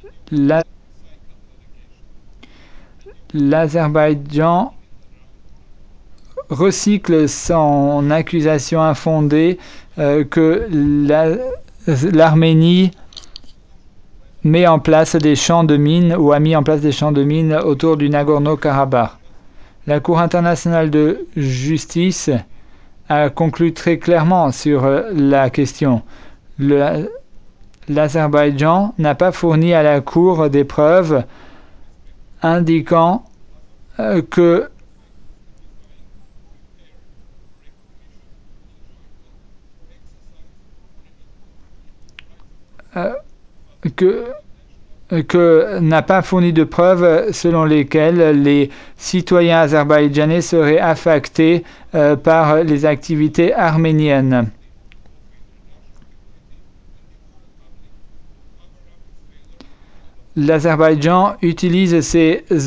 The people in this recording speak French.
L'Azerbaïdjan recycle son accusation infondée que l'Arménie met en place des champs de mines ou a mis en place des champs de mines autour du Nagorno-Karabakh. La Cour internationale de justice a conclu très clairement sur la question. L'Azerbaïdjan n'a pas fourni à la Cour des preuves indiquant que n'a pas fourni de preuves selon lesquelles les citoyens azerbaïdjanais seraient affectés par les activités arméniennes. L'Azerbaïdjan utilise ses